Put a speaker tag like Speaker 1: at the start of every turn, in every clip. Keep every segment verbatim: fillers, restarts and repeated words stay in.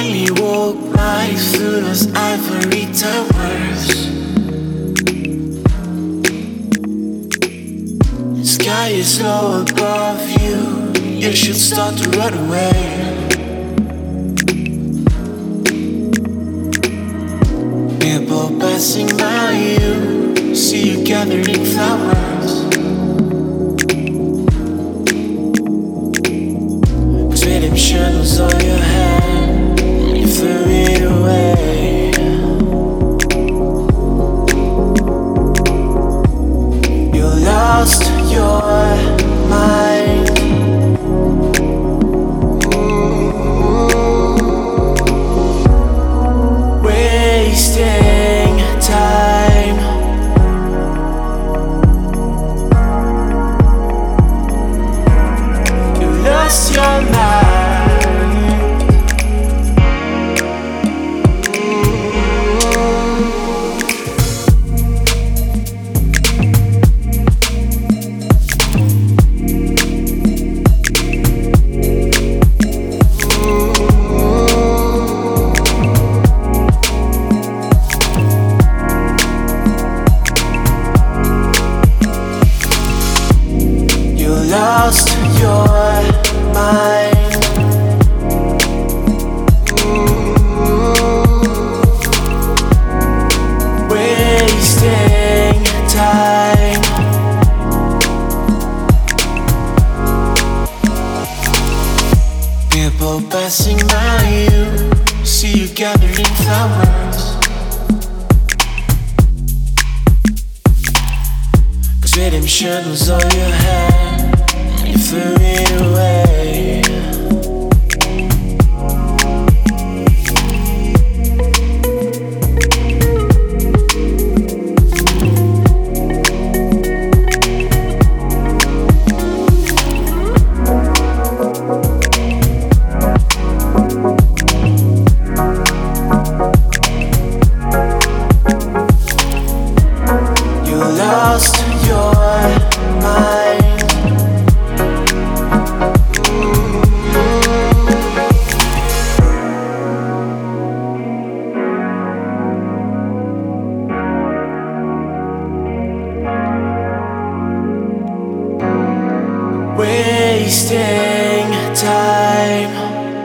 Speaker 1: finally walk right through those ivory towers. The sky is low above you. You should start to run away. People passing by you, see you gathering flowers. Cause redemption was all you had, you threw it away. You lost your mind. Wasting time. You lost your mind. Lost your mind. Wasting time. People passing by you, see you gathering flowers. Cause redemption was all you had, you threw it away. You lost your mind. Wasting time.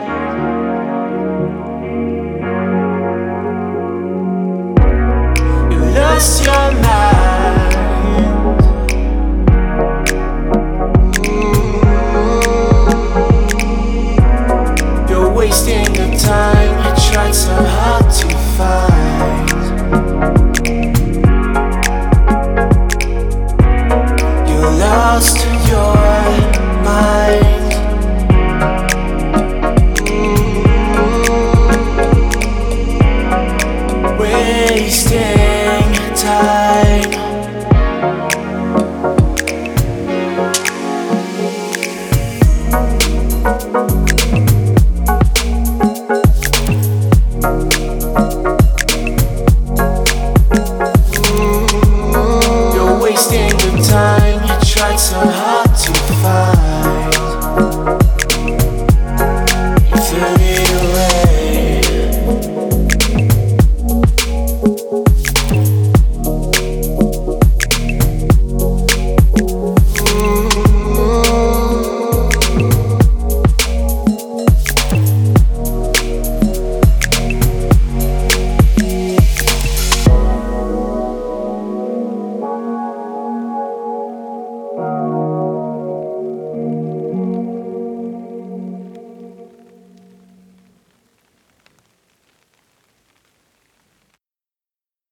Speaker 1: You lost your mind. You're wasting your time. You tried so hard to find. You lost your mind. Wasting time.